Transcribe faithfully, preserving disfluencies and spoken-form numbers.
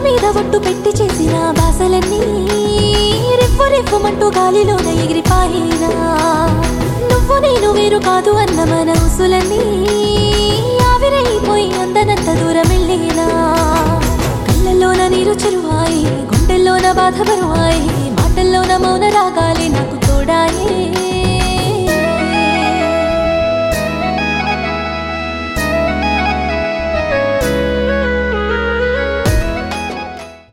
మీద ఒట్టు పెట్టి చేసిన బాసలన్నీ రివ్వు రివ్వుమంటూ గాలిలోన ఎగిరిపాయినా నువ్వు నేను వేరు కాదు అన్న మన ఉసులన్నీ ఆవిరైపోయి అందనంత దూరం వెళ్ళినా కళ్ళల్లోన నీరు చెరువాయి గుండెల్లోన బాధ బరువాయి మాటల్లోన మౌన రాగాలి నాకు తోడాయే